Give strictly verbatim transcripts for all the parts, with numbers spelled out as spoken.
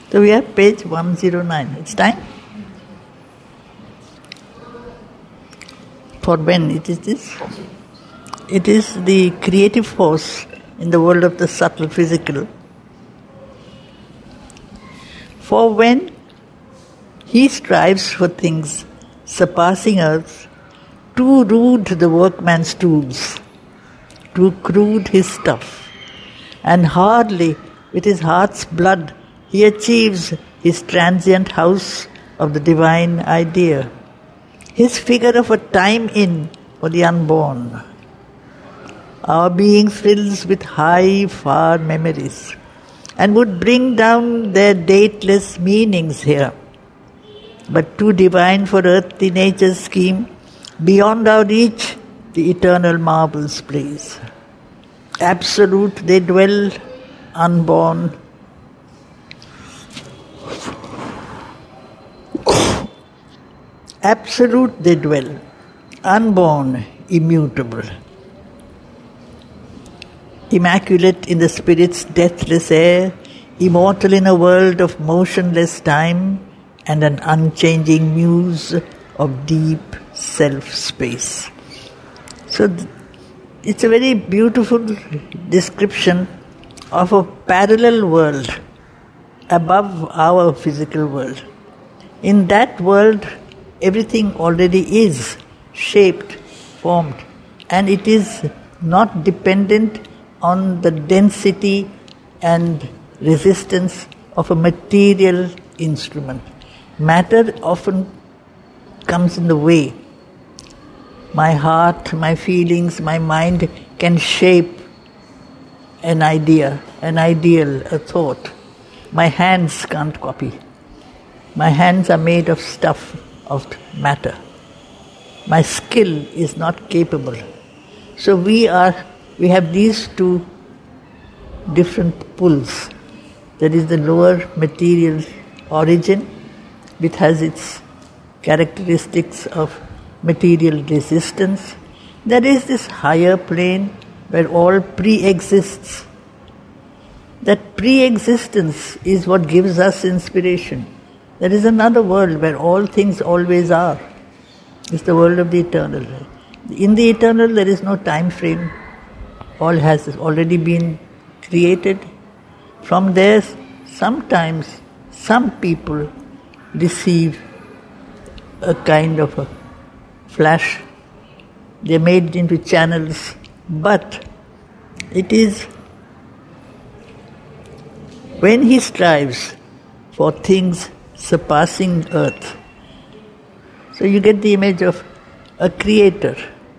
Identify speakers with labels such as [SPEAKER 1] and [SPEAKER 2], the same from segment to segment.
[SPEAKER 1] So we have page one oh nine. It's time? For when it is this? It is the creative force in the world of the subtle physical. For when he strives for things surpassing earth, too rude the workman's tools, too crude his stuff, and hardly with his heart's blood he achieves his transient house of the divine idea, his figure of a time inn for the unborn. Our being thrills with high, far memories and would bring down their dateless meanings here. But too divine for earthly nature's scheme, beyond our reach the eternal marvels blaze. Absolute they dwell, unborn. Absolute they dwell, unborn, immutable. Immaculate in the spirit's deathless air, immortal in a world of motionless time, and an unchanging muse of deep self-space. So th- it's a very beautiful description of a parallel world above our physical world. In that world, everything already is shaped, formed, and it is not dependent on the density and resistance of a material instrument. Matter often comes in the way. My heart, my feelings, my mind can shape an idea, an ideal, a thought. My hands can't copy. My hands are made of stuff, of matter. My skill is not capable. So we are, we have these two different pulls. There is the lower material origin, which has its characteristics of material resistance. There is this higher plane where all pre-exists. That pre-existence is what gives us inspiration. There is another world where all things always are. It's the world of the eternal. In the eternal there is no time frame. All has already been created. From there, sometimes some people receive a kind of a flash. They are made into channels, but it is when he strives for things surpassing earth. So you get the image of a creator,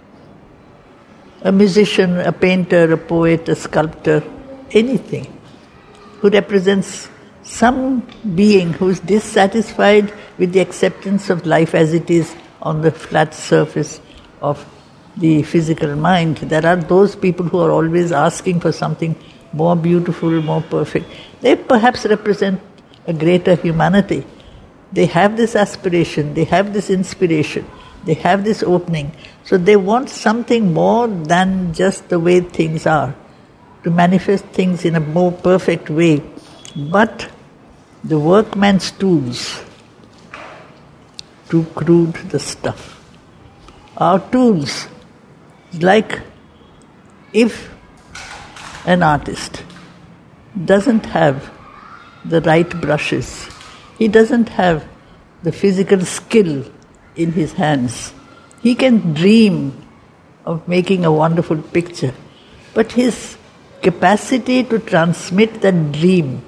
[SPEAKER 1] a musician, a painter, a poet, a sculptor, anything, who represents some being who is dissatisfied with the acceptance of life as it is on the flat surface of the physical mind. There are those people who are always asking for something more beautiful, more perfect. They perhaps represent a greater humanity. They have this aspiration, they have this inspiration, they have this opening. So they want something more than just the way things are, to manifest things in a more perfect way. But the workman's tools, too crude the stuff. Our tools, like if an artist doesn't have the right brushes, he doesn't have the physical skill in his hands, he can dream of making a wonderful picture, but his capacity to transmit that dream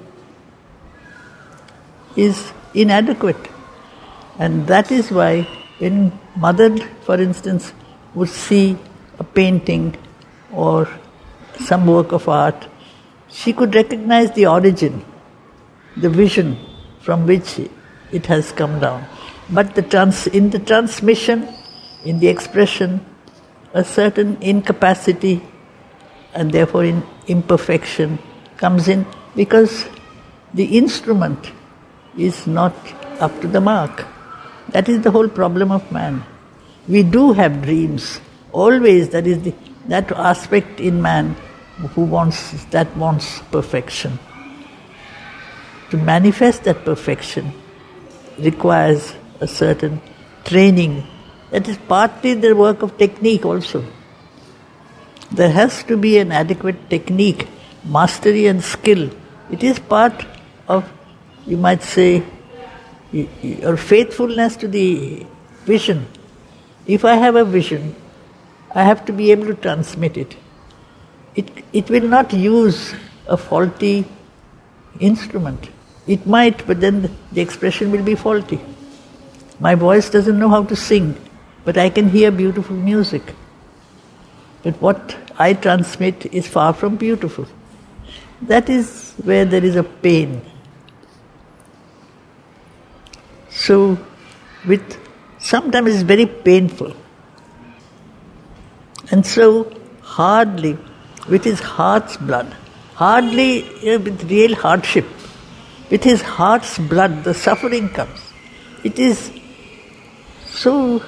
[SPEAKER 1] is inadequate. And that is why when mother, for instance, would see a painting or some work of art, she could recognize the origin, the vision from which it has come down. But the trans- in the transmission, in the expression, a certain incapacity and therefore in imperfection comes in because the instrument is not up to the mark. That is the whole problem of man. We do have dreams. Always that is the, that aspect in man who wants, that wants perfection. to manifest that perfection requires a certain training. That is partly the work of technique also. There has to be an adequate technique, mastery and skill. It is part of, you might say, your faithfulness to the vision. If I have a vision, I have to be able to transmit it. It, it will not use a faulty instrument. It might, but then the expression will be faulty. My voice doesn't know how to sing, but I can hear beautiful music. But what I transmit is far from beautiful. That is where there is a pain. So, with sometimes it's very painful. And so, hardly, with his heart's blood, hardly you know, with real hardship, with his heart's blood, the suffering comes. It is so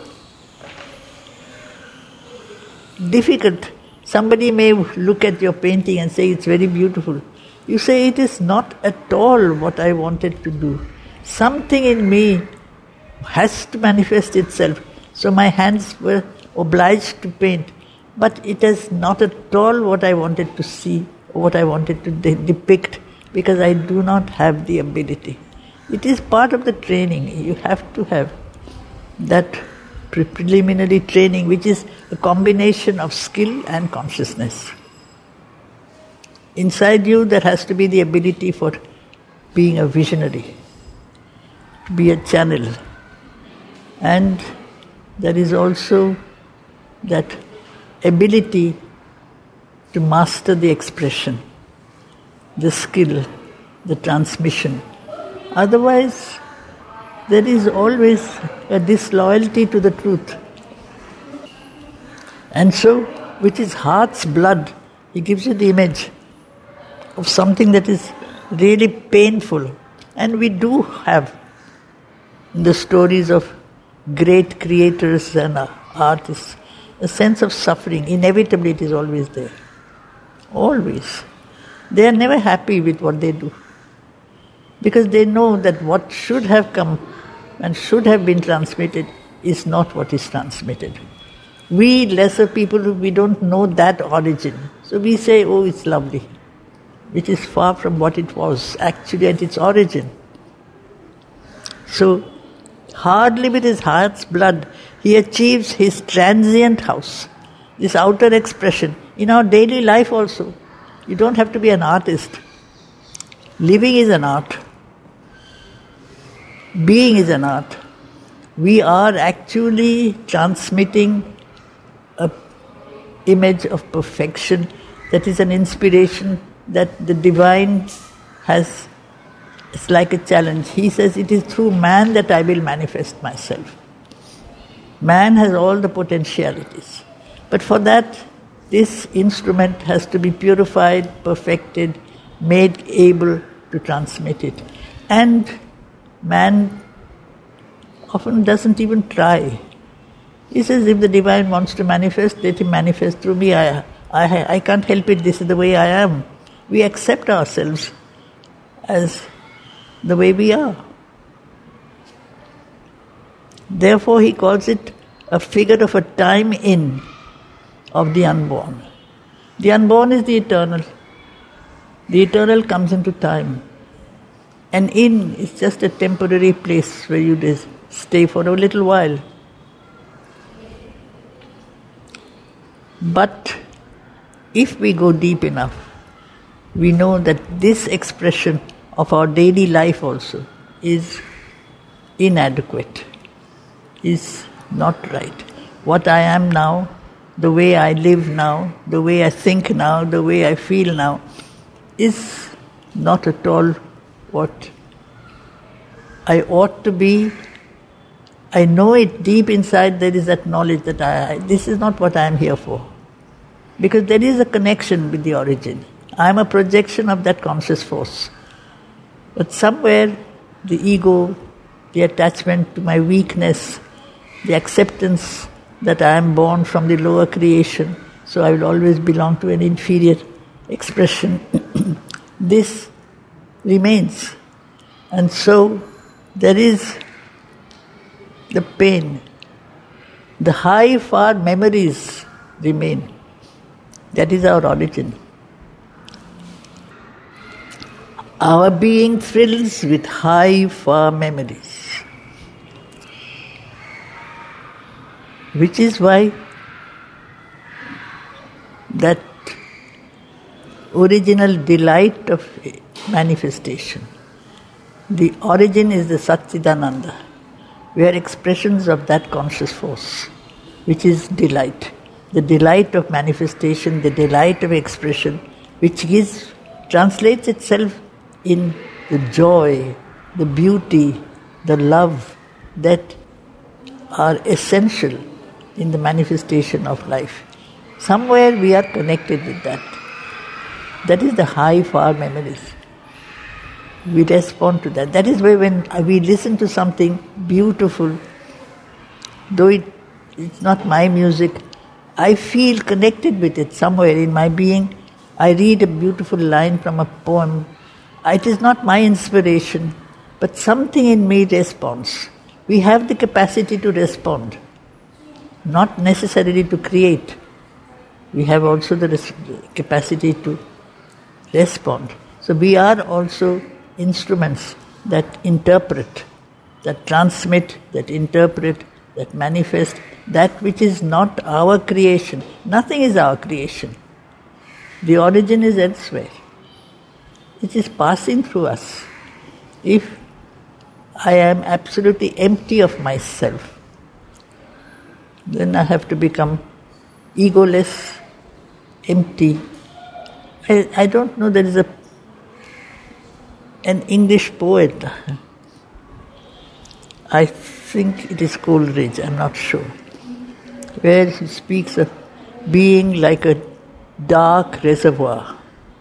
[SPEAKER 1] difficult. Somebody may look at your painting and say it's very beautiful. You say it is not at all what I wanted to do. Something in me has to manifest itself. So my hands were obliged to paint. But it is not at all what I wanted to see, or what I wanted to de- depict, because I do not have the ability. It is part of the training. You have to have that pre- preliminary training, which is a combination of skill and consciousness. Inside you there has to be the ability for being a visionary, to be a channel. And there is also that ability to master the expression, the skill, the transmission. Otherwise, there is always a disloyalty to the truth. And so, with his heart's blood, he gives you the image of something that is really painful. And we do have in the stories of great creators and artists a sense of suffering. Inevitably, it is always there. Always. They are never happy with what they do, because they know that what should have come and should have been transmitted is not what is transmitted. We lesser people, we don't know that origin. So we say, oh, it's lovely, which is far from what it was actually at its origin. So, hardly with his heart's blood, he achieves his transient house, this outer expression. In our daily life also, you don't have to be an artist. Living is an art. Being is an art. We are actually transmitting an image of perfection that is an inspiration that the divine has. It's like a challenge. He says, it is through man that I will manifest myself. Man has all the potentialities. But for that, this instrument has to be purified, perfected, made able to transmit it. And man often doesn't even try. He says, if the divine wants to manifest, let him manifest through me. I, I, I can't help it, this is the way I am. We accept ourselves as the way we are. Therefore, he calls it a figure of a time in of the unborn. The unborn is the eternal. The eternal comes into time. And in is just a temporary place where you just stay for a little while. But if we go deep enough, we know that this expression of our daily life also is inadequate, is not right. What I am now, the way I live now, the way I think now, the way I feel now, is not at all what I ought to be. I know it deep inside, there is that knowledge that I, this is not what I am here for. Because there is a connection with the origin. I am a projection of that conscious force. But somewhere the ego, the attachment to my weakness, the acceptance that I am born from the lower creation, so I will always belong to an inferior expression, this remains. And so there is the pain. The high, far memories remain. That is our origin. Our being thrills with high, far memories. Which is why that original delight of manifestation. The origin is the Satchidananda. We are expressions of that conscious force, which is delight. The delight of manifestation, the delight of expression, which gives, translates itself in the joy, the beauty, the love that are essential in the manifestation of life. Somewhere we are connected with that. That is the high, far memories. We respond to that. That is why when we listen to something beautiful, though it, it's not my music, I feel connected with it somewhere in my being. I read a beautiful line from a poem. It is not my inspiration, but something in me responds. We have the capacity to respond, not necessarily to create. We have also the res- capacity to respond. So we are also instruments that interpret, that transmit, that interpret, that manifest, that which is not our creation. Nothing is our creation. The origin is elsewhere. It is passing through us. If I am absolutely empty of myself, then I have to become egoless, empty. I, I don't know, there is a an English poet, I think it is Coleridge, I'm not sure, where he speaks of being like a dark reservoir.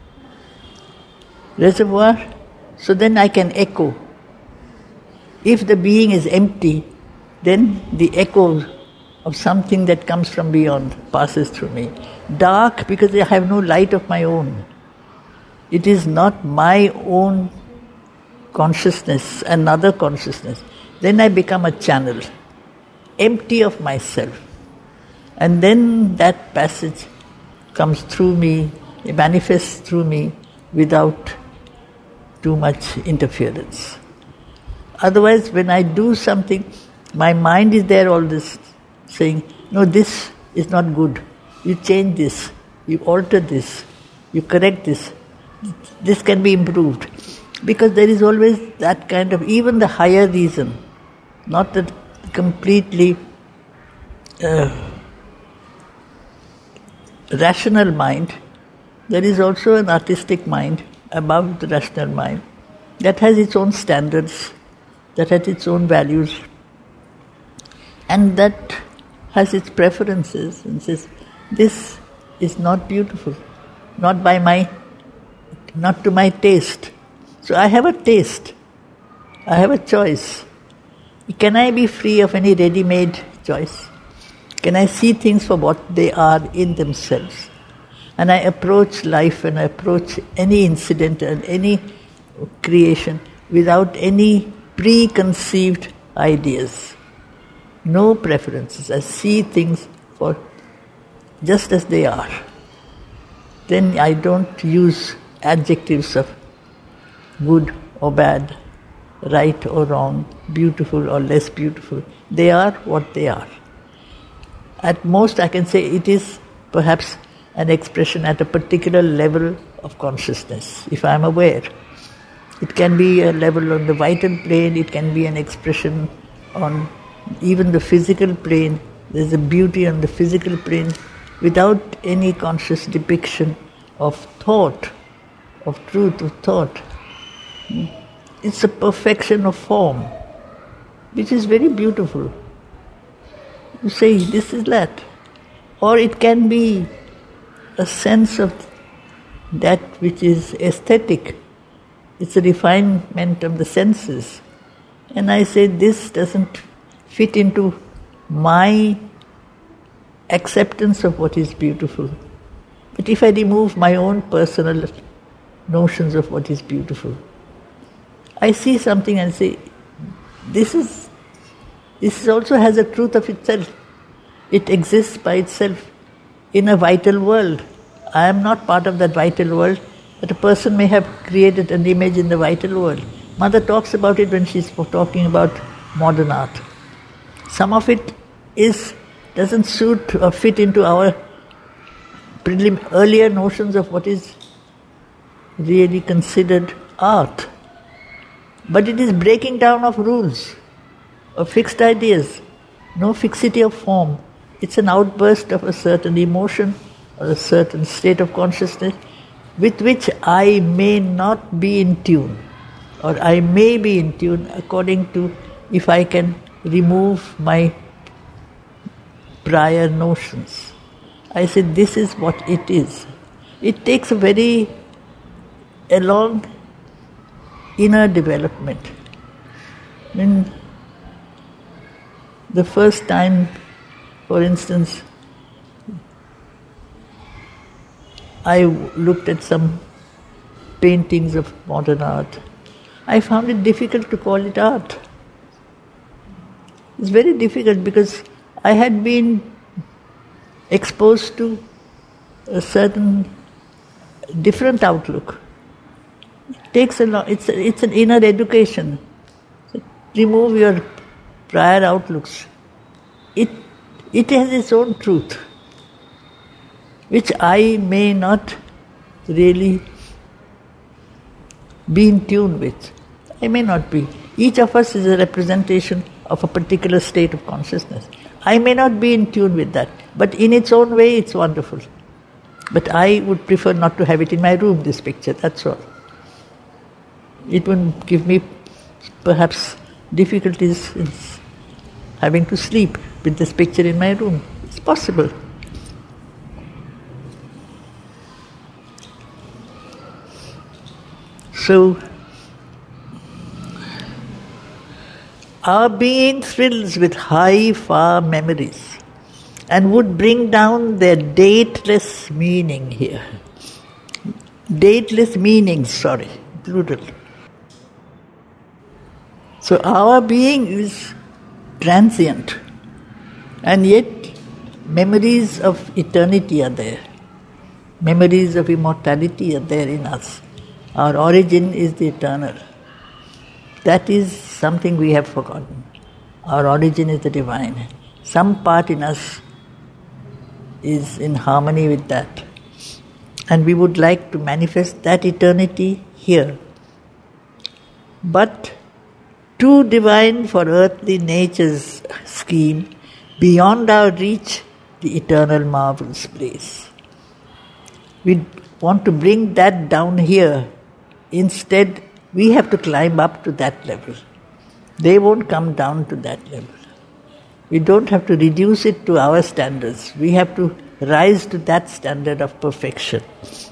[SPEAKER 1] Reservoir, so then I can echo. If the being is empty, then the echo of something that comes from beyond passes through me. Dark because I have no light of my own. It is not my own consciousness, another consciousness. Then I become a channel, empty of myself. And then that passage comes through me, it manifests through me without too much interference. Otherwise, when I do something, my mind is there all this saying, no, this is not good. You change this, you alter this, you correct this. This can be improved. Because there is always that kind of, even the higher reason, not the completely uh, rational mind, there is also an artistic mind above the rational mind that has its own standards, that has its own values, and that has its preferences and says, this is not beautiful, not by my, not to my taste. So I have a taste, I have a choice. Can I be free of any ready-made choice? Can I see things for what they are in themselves? And I approach life and I approach any incident and any creation without any preconceived ideas. No preferences. I see things for just as they are. Then I don't use adjectives of good or bad, right or wrong, beautiful or less beautiful. They are what they are. At most I can say it is perhaps an expression at a particular level of consciousness, if I am aware. It can be a level on the vital plane, it can be an expression on even the physical plane. There's a beauty on the physical plane without any conscious depiction of thought, of truth, of thought. It's a perfection of form, which is very beautiful. You say, this is that. Or it can be a sense of that which is aesthetic. It's a refinement of the senses. And I say, this doesn't fit into my acceptance of what is beautiful. But if I remove my own personal notions of what is beautiful, I see something and say, this is, this also has a truth of itself. It exists by itself in a vital world. I am not part of that vital world, but a person may have created an image in the vital world. Mother talks about it when she's talking about modern art. Some of it is doesn't suit or fit into our prelim- earlier notions of what is really considered art. But it is breaking down of rules, of fixed ideas, no fixity of form. It's an outburst of a certain emotion or a certain state of consciousness with which I may not be in tune, or I may be in tune according to if I can remove my prior notions. I said, this is what it is. It takes a very a long inner development. When the first time, for instance, I looked at some paintings of modern art, I found it difficult to call it art. It's very difficult because I had been exposed to a certain different outlook. It takes a lot, it's, a, it's an inner education. So remove your prior outlooks. It, it has its own truth, which I may not really be in tune with. I may not be. Each of us is a representation of a particular state of consciousness. I may not be in tune with that, but in its own way it's wonderful. But I would prefer not to have it in my room, this picture, that's all. It would give me perhaps difficulties in having to sleep with this picture in my room. It's possible. So, our being thrills with high, far memories and would bring down their dateless meaning here. Dateless meanings, sorry, plural. So our being is transient, and yet memories of eternity are there. Memories of immortality are there in us. Our origin is the eternal. That is something we have forgotten. Our origin is the divine. Some part in us is in harmony with that. And we would like to manifest that eternity here. But too divine for earthly nature's scheme, beyond our reach, the eternal marvel's place. We want to bring that down here. Instead, we have to climb up to that level. They won't come down to that level. We don't have to reduce it to our standards. We have to rise to that standard of perfection.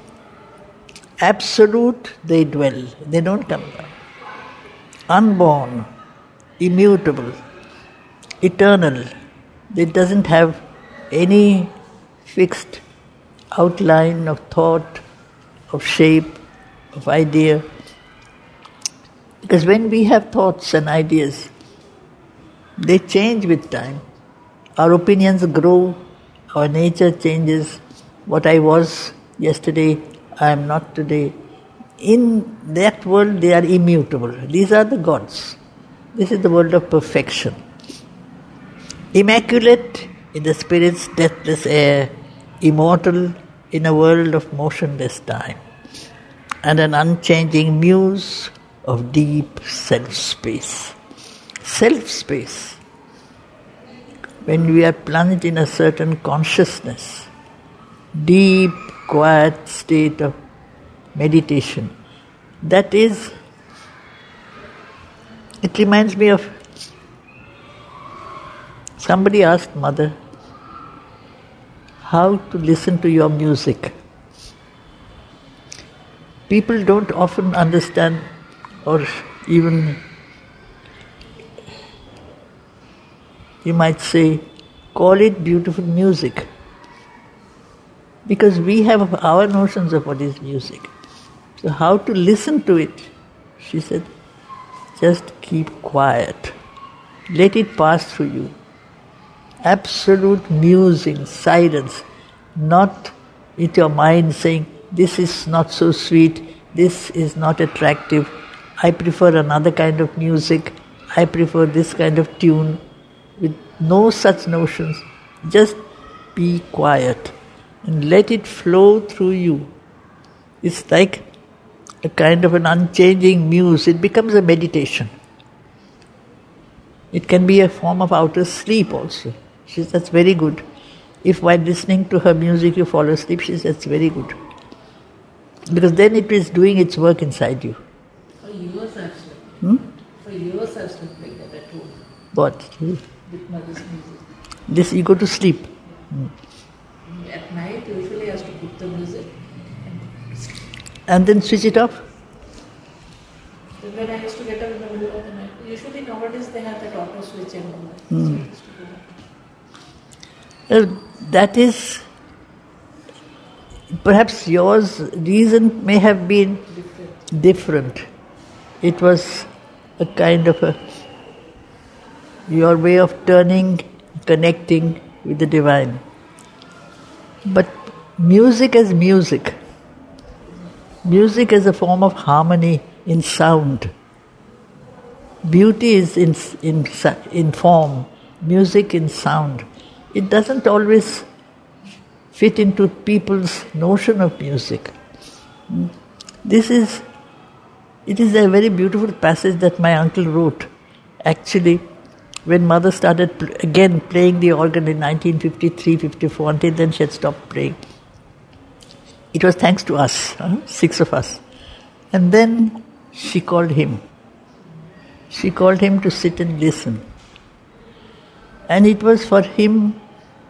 [SPEAKER 1] Absolute, they dwell. They don't come down. Unborn, immutable, eternal. It doesn't have any fixed outline of thought, of shape, of idea. Because when we have thoughts and ideas, they change with time. Our opinions grow, our nature changes. What I was yesterday, I am not today. In that world, they are immutable. These are the gods. This is the world of perfection. Immaculate in the spirit's deathless air, immortal in a world of motionless time, and an unchanging muse of deep self-space. Self-space. When we are plunged in a certain consciousness, deep, quiet state of meditation, that is, it reminds me of, somebody asked Mother how to listen to your music. People don't often understand or even, you might say, call it beautiful music. Because we have our notions of what is music. So how to listen to it? She said, just keep quiet. Let it pass through you. Absolute musing, silence, not with your mind saying, this is not so sweet, this is not attractive, I prefer another kind of music, I prefer this kind of tune, with no such notions. Just be quiet and let it flow through you. It's like a kind of an unchanging muse. It becomes a meditation. It can be a form of outer sleep also. She says, that's very good. If while listening to her music you fall asleep, she says, that's very good. Because then it is doing its work inside you.
[SPEAKER 2] For years I've slept.
[SPEAKER 1] Hmm?
[SPEAKER 2] For years I've slept like that at home.
[SPEAKER 1] What?
[SPEAKER 2] With mother's music.
[SPEAKER 1] This, you go to sleep. Hmm.
[SPEAKER 2] At night, usually I have to put the music and sleep.
[SPEAKER 1] And then switch it off?
[SPEAKER 2] Then when I used to get up in the middle of the night, usually nowadays they have that auto switch and all that.
[SPEAKER 1] Hmm.
[SPEAKER 2] So I used to go back.
[SPEAKER 1] Well, that is, perhaps yours reason may have been
[SPEAKER 2] Different.
[SPEAKER 1] different. It was a kind of a, your way of turning, connecting with the divine. But music as music, music as a form of harmony in sound. Beauty is in, in, in form, music in sound. It doesn't always fit into people's notion of music. This is, it is a very beautiful passage that my uncle wrote. Actually, when mother started pl- again playing the organ in nineteen fifty-three fifty-four, until then she had stopped playing. It was thanks to us, huh? six of us. And then she called him. She called him to sit and listen. And it was for him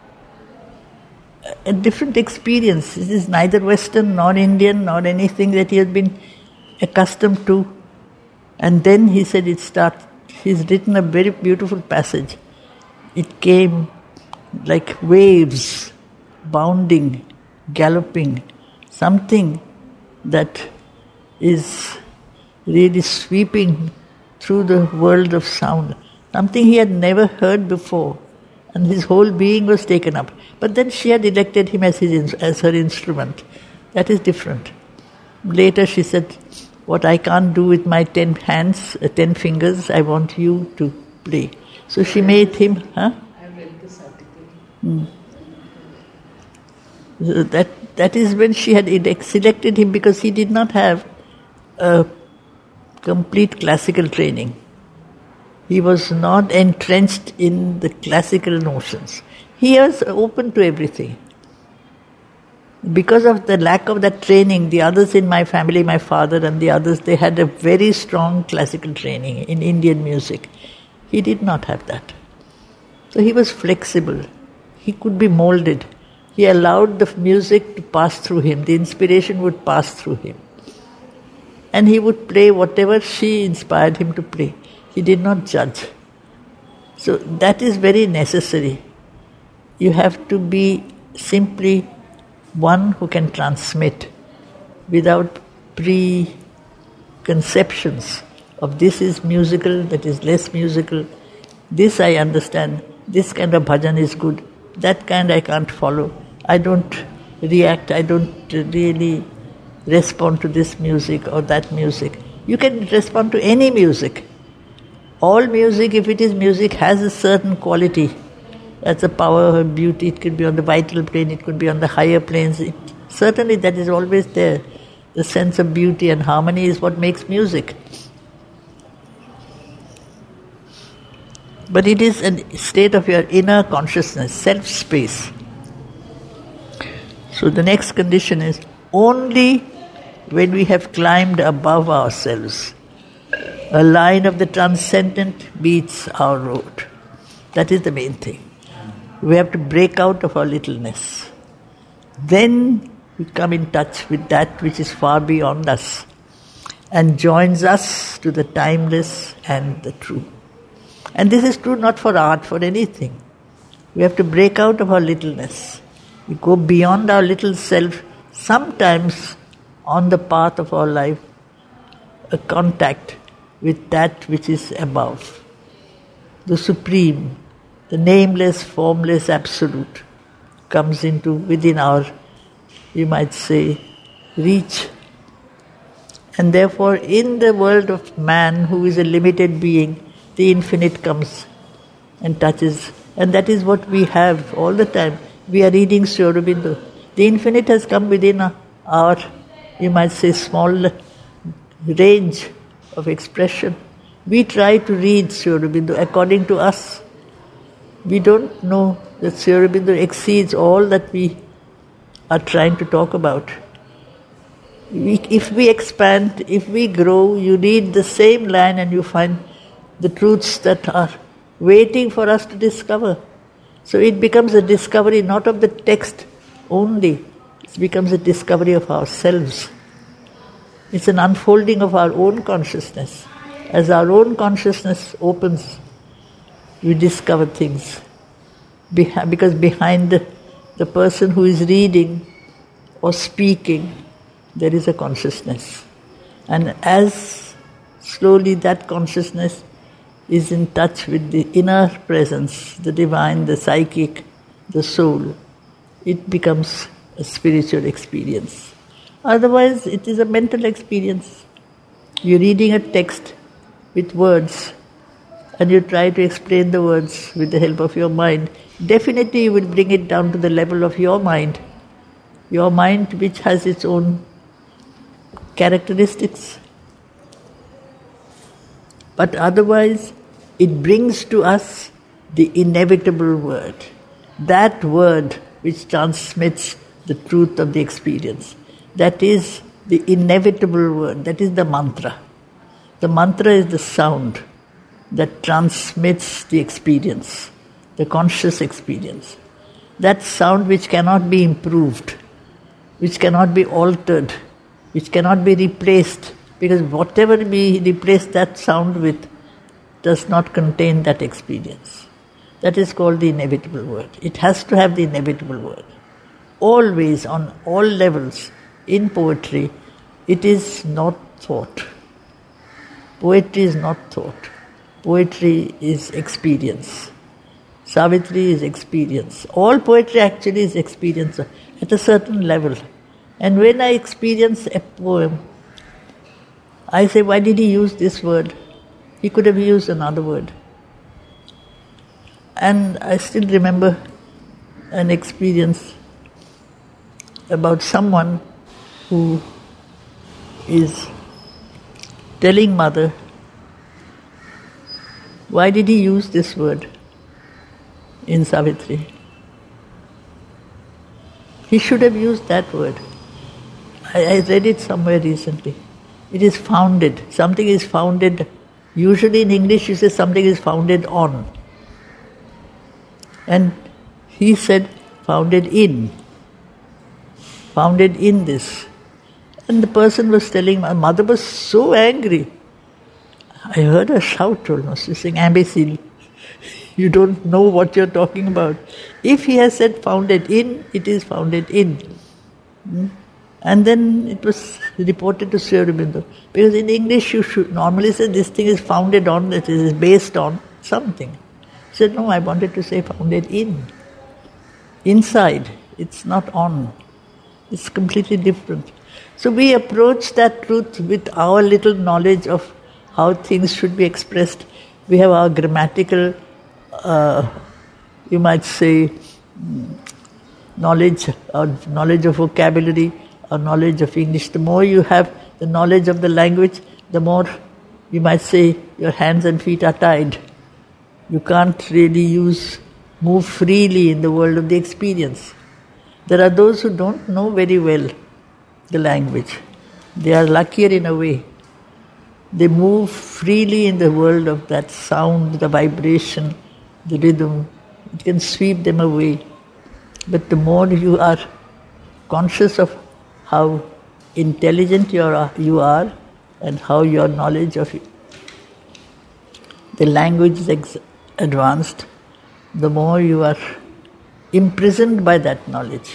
[SPEAKER 1] a different experience. This is neither Western nor Indian nor anything that he had been accustomed to. And then he said it started. He's written a very beautiful passage. It came like waves, bounding, galloping, something that is really sweeping through the world of sound, something he had never heard before, and his whole being was taken up. But then she had elected him as his as her instrument. That is different. Later she said, what I can't do with my ten hands, uh, ten fingers, I want you to play. So she made him, huh?
[SPEAKER 2] I read this article.
[SPEAKER 1] Hmm. So that, that is when she had elect, selected him, because he did not have a complete classical training. He was not entrenched in the classical notions. He was open to everything. Because of the lack of that training, the others in my family, my father and the others, they had a very strong classical training in Indian music. He did not have that. So he was flexible. He could be molded. He allowed the music to pass through him. The inspiration would pass through him. And he would play whatever she inspired him to play. He did not judge. So that is very necessary. You have to be simply one who can transmit without preconceptions of this is musical, that is less musical, this I understand, this kind of bhajan is good, that kind I can't follow, I don't react, I don't really respond to this music or that music. You can respond to any music. All music, if it is music, has a certain quality. That's a power and beauty. It could be on the vital plane, it could be on the higher planes. It, certainly that is always there. The sense of beauty and harmony is what makes music. But it is a state of your inner consciousness, self-space. So the next condition is only when we have climbed above ourselves, a line of the transcendent meets our road. That is the main thing. We have to break out of our littleness. Then we come in touch with that which is far beyond us and joins us to the timeless and the true. And this is true not for art, for anything. We have to break out of our littleness. We go beyond our little self. Sometimes on the path of our life, a contact with that which is above. The Supreme, the nameless, formless Absolute comes into within our, you might say, reach. And therefore, in the world of man, who is a limited being, the infinite comes and touches. And that is what we have all the time. We are reading Sri Aurobindo. The infinite has come within our, you might say, small range of expression. We try to read Sri Aurobindo according to us. We don't know that Sri Aurobindo exceeds all that we are trying to talk about. We, if we expand, if we grow, you read the same line and you find the truths that are waiting for us to discover. So it becomes a discovery not of the text only, it becomes a discovery of ourselves. It's an unfolding of our own consciousness. As our own consciousness opens, we discover things. Behi- because behind the, the person who is reading or speaking, there is a consciousness. And as slowly that consciousness is in touch with the inner presence, the divine, the psychic, the soul, it becomes a spiritual experience. Otherwise, it is a mental experience. You're reading a text with words and you try to explain the words with the help of your mind. Definitely you will bring it down to the level of your mind. Your mind, which has its own characteristics. But otherwise, it brings to us the inevitable word. That word which transmits the truth of the experience. That is the inevitable word. That is the mantra. The mantra is the sound that transmits the experience, the conscious experience. That sound which cannot be improved, which cannot be altered, which cannot be replaced, because whatever we replace that sound with does not contain that experience. That is called the inevitable word. It has to have the inevitable word. Always, on all levels, in poetry, it is not thought. Poetry is not thought. Poetry is experience. Savitri is experience. All poetry actually is experience at a certain level. And when I experience a poem, I say, why did he use this word? He could have used another word. And I still remember an experience about someone who is telling mother, why did he use this word in Savitri? He should have used that word. I, I read it somewhere recently. It is founded. Something is founded. Usually in English you say something is founded on. And he said founded in. Founded in this. And the person was telling, my mother was so angry. I heard her shout almost. She's saying, imbecile, you don't know what you're talking about. If he has said founded in, it is founded in. Hmm? And then it was reported to Sri Aurobindo. Because in English you should normally say this thing is founded on, that is based on something. He said, no, I wanted to say founded in. Inside, it's not on. It's completely different. So we approach that truth with our little knowledge of how things should be expressed. We have our grammatical, uh, you might say, knowledge, our knowledge of vocabulary, our knowledge of English. The more you have the knowledge of the language, the more, you might say, your hands and feet are tied. You can't really use, move freely in the world of the experience. There are those who don't know very well the language. They are luckier in a way. They move freely in the world of that sound, the vibration, the rhythm. It can sweep them away. But the more you are conscious of how intelligent you are, you are and how your knowledge of the language is ex- advanced, the more you are imprisoned by that knowledge.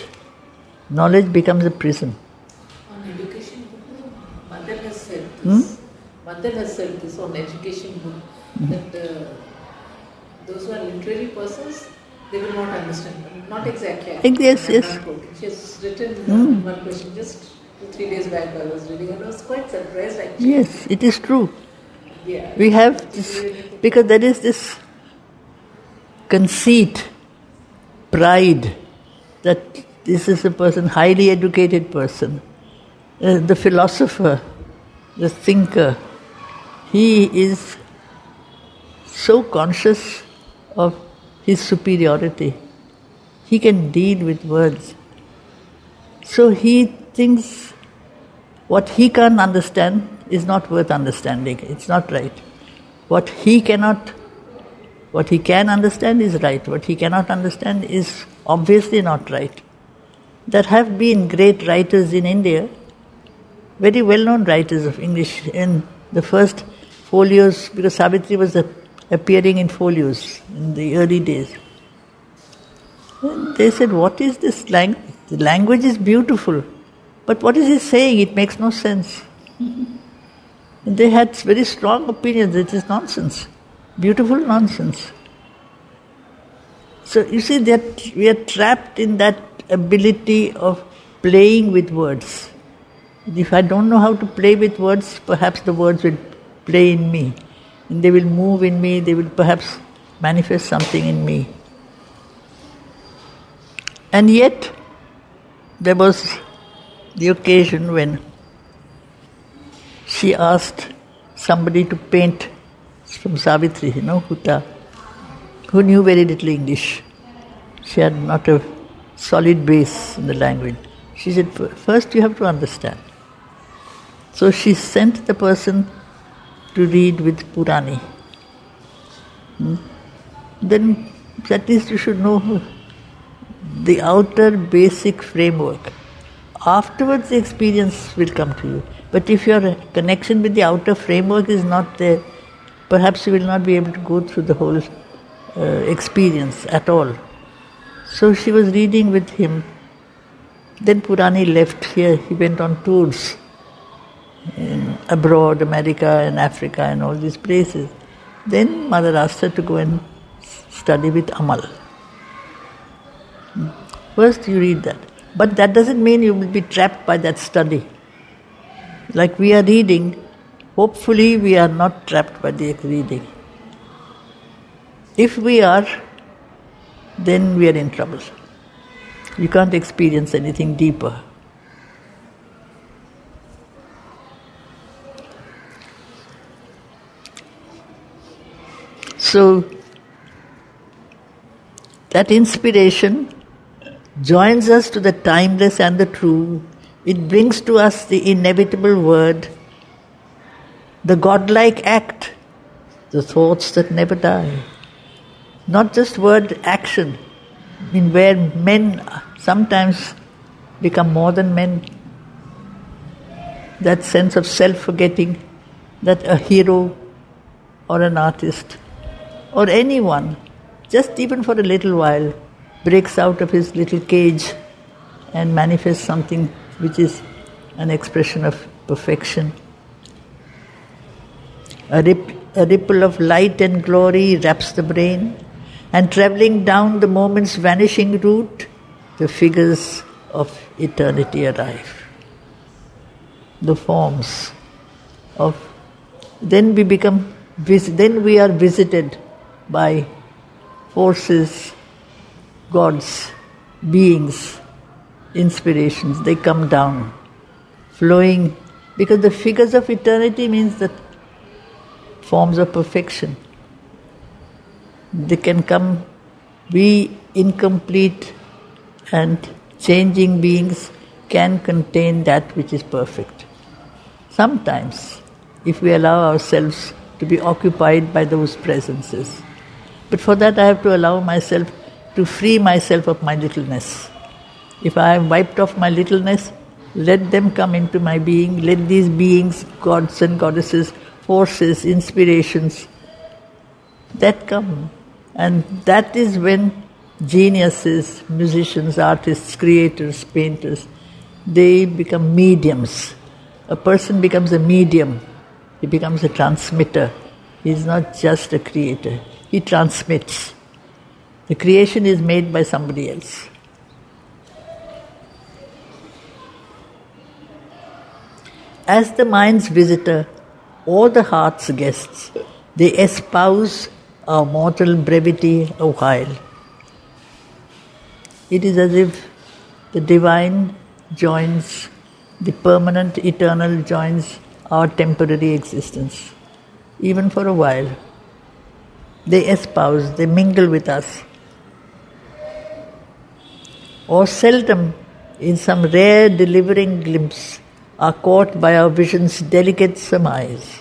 [SPEAKER 1] Knowledge becomes a prison.
[SPEAKER 2] On education, mother has said this. Hmm? Mandel has said this on education book, mm-hmm. that uh, those who are literary persons, they will not understand. Not exactly.
[SPEAKER 1] Yes, yes.
[SPEAKER 2] She has written
[SPEAKER 1] mm.
[SPEAKER 2] one question just two, three days back I was reading and I was quite surprised actually.
[SPEAKER 1] Yes, it is true.
[SPEAKER 2] Yeah.
[SPEAKER 1] We have this, because there is this conceit, pride, that this is a person, highly educated person, uh, the philosopher, the thinker. He is so conscious of his superiority. He can deal with words. So he thinks what he can't understand is not worth understanding. It's not right. What he cannot, what he can understand is right. What he cannot understand is obviously not right. There have been great writers in India, very well-known writers of English in the first folios, because Savitri was a, appearing in folios in the early days. And they said, what is this language? The language is beautiful, but what is he saying? It makes no sense. And they had very strong opinions. It is nonsense, beautiful nonsense. So you see that we are trapped in that ability of playing with words. If I don't know how to play with words, perhaps the words will play in me, and they will move in me, they will perhaps manifest something in me. And yet, there was the occasion when she asked somebody to paint from Savitri, you know, Huta, who knew very little English. She had not a solid base in the language. She said, first you have to understand. So she sent the person to read with Purani. Hmm? Then at least you should know the outer basic framework. Afterwards the experience will come to you. But if your connection with the outer framework is not there, perhaps you will not be able to go through the whole uh, experience at all. So she was reading with him. Then Purani left here. He went on tours in abroad, America and Africa and all these places. Then Mother asked her to go and study with Amal. First you read that. But that doesn't mean you will be trapped by that study. Like we are reading, hopefully we are not trapped by the reading. If we are, then we are in trouble. You can't experience anything deeper. So, that inspiration joins us to the timeless and the true. It brings to us the inevitable word, the godlike act, the thoughts that never die. Not just word, action. I mean, where men sometimes become more than men. That sense of self-forgetting, that a hero or an artist or anyone, just even for a little while, breaks out of his little cage and manifests something which is an expression of perfection. A, rip, a ripple of light and glory wraps the brain, and travelling down the moment's vanishing route, the figures of eternity arrive. The forms of... Then we become... Then we are visited by forces, gods, beings, inspirations. They come down, flowing, because the figures of eternity means that forms of perfection. They can come, we incomplete and changing beings can contain that which is perfect. Sometimes, if we allow ourselves to be occupied by those presences. But for that I have to allow myself to free myself of my littleness. If I have wiped off my littleness, let them come into my being, let these beings, gods and goddesses, forces, inspirations, that come. And that is when geniuses, musicians, artists, creators, painters, they become mediums. A person becomes a medium. He becomes a transmitter. He is not just a creator. He transmits. The creation is made by somebody else. As the mind's visitor or the heart's guests, they espouse our mortal brevity a while. It is as if the divine joins, the permanent, eternal joins our temporary existence, even for a while. They espouse, they mingle with us. Or seldom, in some rare delivering glimpse, are caught by our vision's delicate surmise.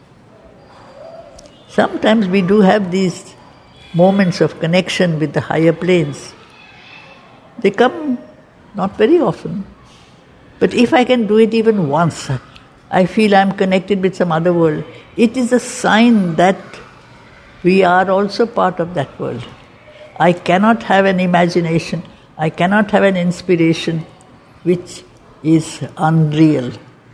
[SPEAKER 1] Sometimes we do have these moments of connection with the higher planes. They come not very often. But if I can do it even once, I feel I am connected with some other world. It is a sign that we are also part of that world. I cannot have an imagination, I cannot have an inspiration which is unreal.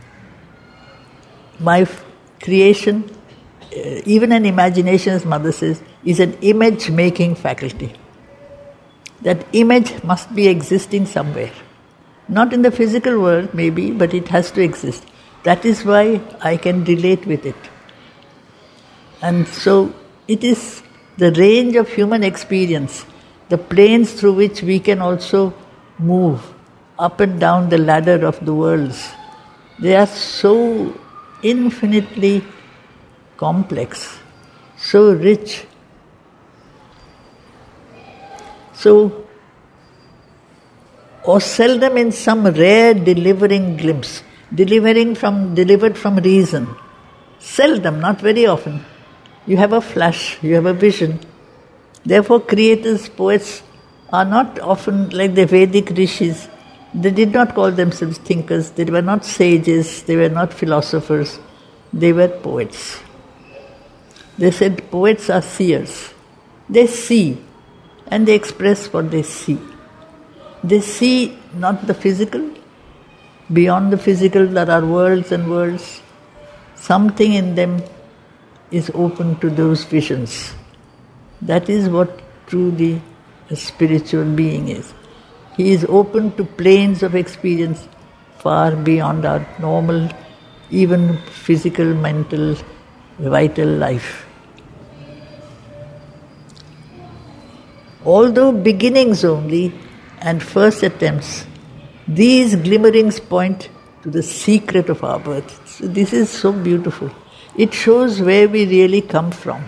[SPEAKER 1] My f- creation, uh, even an imagination, as Mother says, is an image-making faculty. That image must be existing somewhere. Not in the physical world, maybe, but it has to exist. That is why I can relate with it. And so it is the range of human experience, the planes through which we can also move up and down the ladder of the worlds. They are so infinitely complex, so rich. So, or seldom in some rare delivering glimpse, delivering from, delivered from reason. Seldom, not very often. You have a flash, you have a vision. Therefore, creators, poets are not often like the Vedic rishis. They did not call themselves thinkers, they were not sages, they were not philosophers, they were poets. They said poets are seers. They see and they express what they see. They see not the physical. Beyond the physical there are worlds and worlds. Something in them is open to those visions. That is what truly a spiritual being is. He is open to planes of experience far beyond our normal, even physical, mental, vital life. Although beginnings only and first attempts, these glimmerings point to the secret of our birth. So this is so beautiful. It shows where we really come from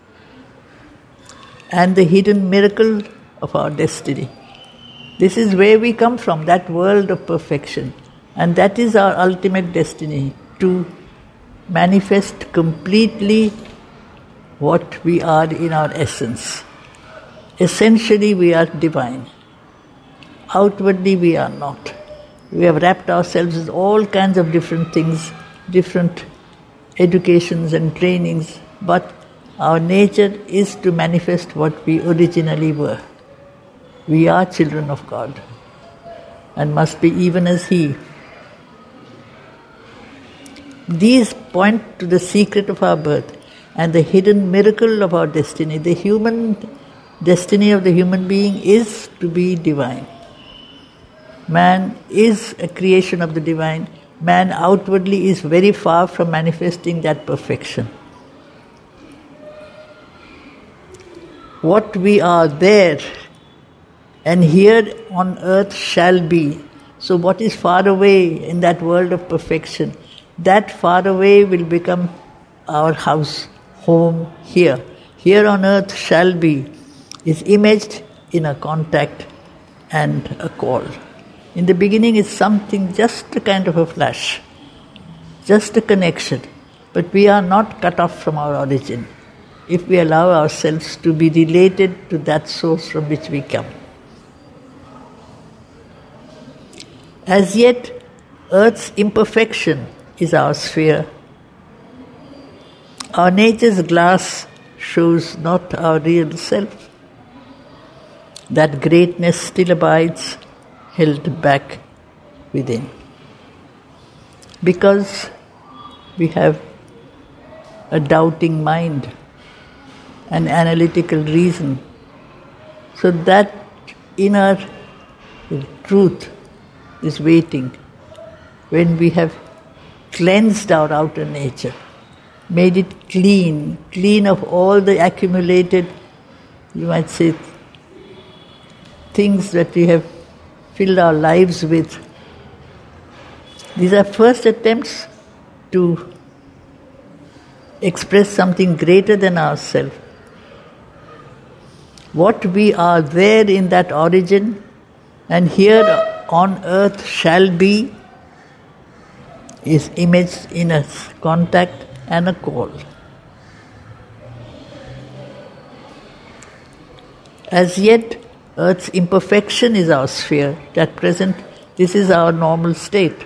[SPEAKER 1] and the hidden miracle of our destiny. This is where we come from, that world of perfection. And that is our ultimate destiny, to manifest completely what we are in our essence. Essentially we are divine. Outwardly we are not. We have wrapped ourselves with all kinds of different things, different educations and trainings, but our nature is to manifest what we originally were. We are children of God and must be even as He. These point to the secret of our birth and the hidden miracle of our destiny. The human destiny of the human being is to be divine. Man is a creation of the divine. Man outwardly is very far from manifesting that perfection. What we are there and here on earth shall be. So what is far away in that world of perfection, that far away will become our house, home here. Here on earth shall be is imaged in a contact and a call. In the beginning it's something, just a kind of a flash, just a connection. But we are not cut off from our origin if we allow ourselves to be related to that source from which we come. As yet, earth's imperfection is our sphere. Our nature's glass shows not our real self. That greatness still abides, held back within. Because we have a doubting mind, an analytical reason. So that inner truth is waiting when we have cleansed our outer nature, made it clean, clean of all the accumulated, you might say, things that we have filled our lives with. These are first attempts to express something greater than ourselves. What we are there in that origin, and here on earth shall be, is imaged in a contact and a call. As yet, earth's imperfection is our sphere. At present, this is our normal state.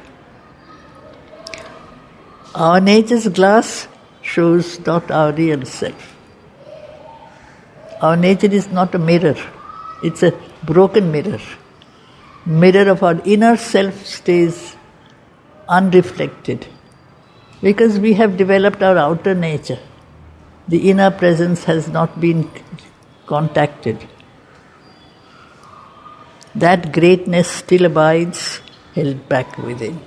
[SPEAKER 1] Our nature's glass shows not our real self. Our nature is not a mirror. It's a broken mirror. Mirror of our inner self stays unreflected because we have developed our outer nature. The inner presence has not been contacted. That greatness still abides, held back within.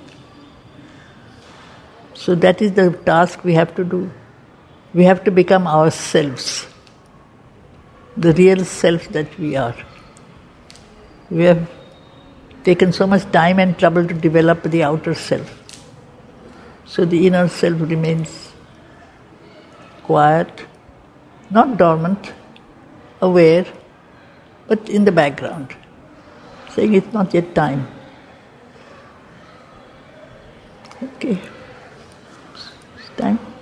[SPEAKER 1] So that is the task we have to do. We have to become ourselves, the real self that we are. We have taken so much time and trouble to develop the outer self. So the inner self remains quiet, not dormant, aware, but in the background, saying it's not yet time. Okay. Time.